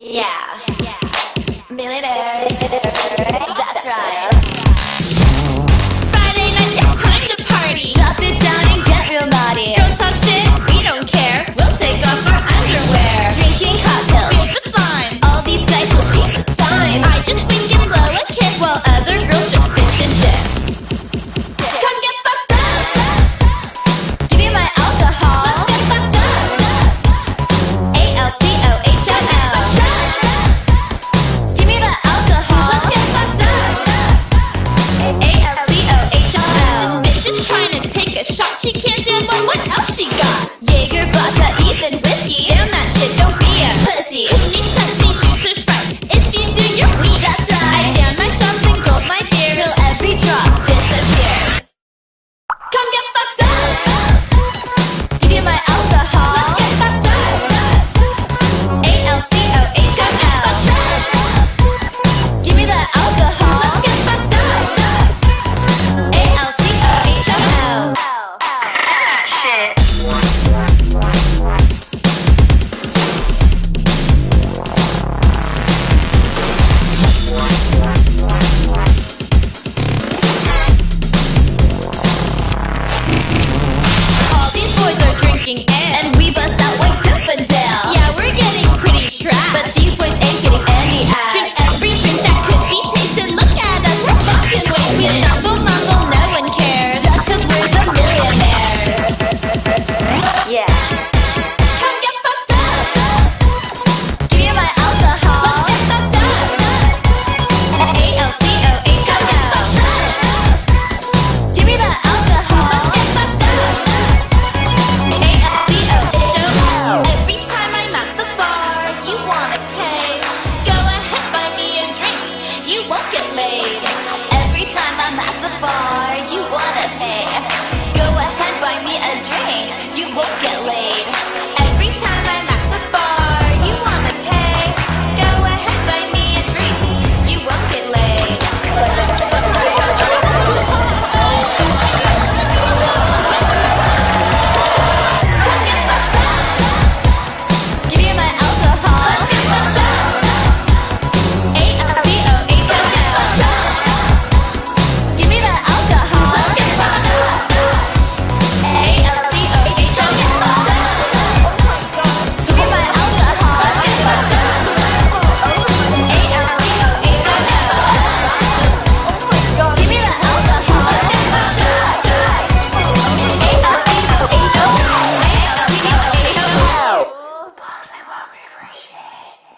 Yeah. Millionaires. That's right. Friday night, it's time to party. Drop it down and get real naughty. Girls talk shit, we don't care. We'll take off our underwear. Drinking cocktails, beers with lime. All these guys will she's a dime. I just wink and blow a kiss, while other girls just bitch and diss. Come get fucked up. Give me my alcohol. Let's get fucked up. ALCOHOL. Give me the alcohol. Let's get fucked up. ALCOHOL. This bitch is trying to take a shot. She can't do it, but what else she got? Jaeger, vodka, even whiskey. Damn that shit, don't be a pussy. Who needs Pepsi, juice, or Sprite? If you do, you're weak. That's right. I down my shots and gulp my beer till every drop disappears. Come get fucked up. Give me my alcohol. Let's get fucked up. ALCOHOL. Give me the alcohol. Let's get fucked up. ALCOHOL. Shit. All these boys are drinking ale, and we bust out White Zinfandel. Yeah, we're getting pretty trash, but these boys ain't getting any ass. Drink every drink that could be tasted. Look at us, we're fucking wasted. We stumble, mumble, no one cares, just 'cause we're the millionaires. Yeah. Come get fucked up. Give me my alcohol. Let's get fucked up. ALCOHOL. Give me the alcohol. Let's get fucked up. ALCOHOL. Every time I'm at the bar, you wanna pay. Go ahead, buy me a drink. You won't get laid. Every time I'm at the bar, you wanna pay. Go ahead, buy me a drink. You won't get laid. Every time I'm at the bar, you wanna pay. Go ahead, buy me a drink. You won't get laid. Come get fucked up. Give me my alcohol. Let's get fucked up. ALCOHOL. Give me the alcohol. Let's get fucked up. ALCOHOL. Give me my alcohol. Let's get fucked up. ALCOHOL. Give me the alcohol. Let's get fucked up. ALCOHOL. Balls, I want refreshing.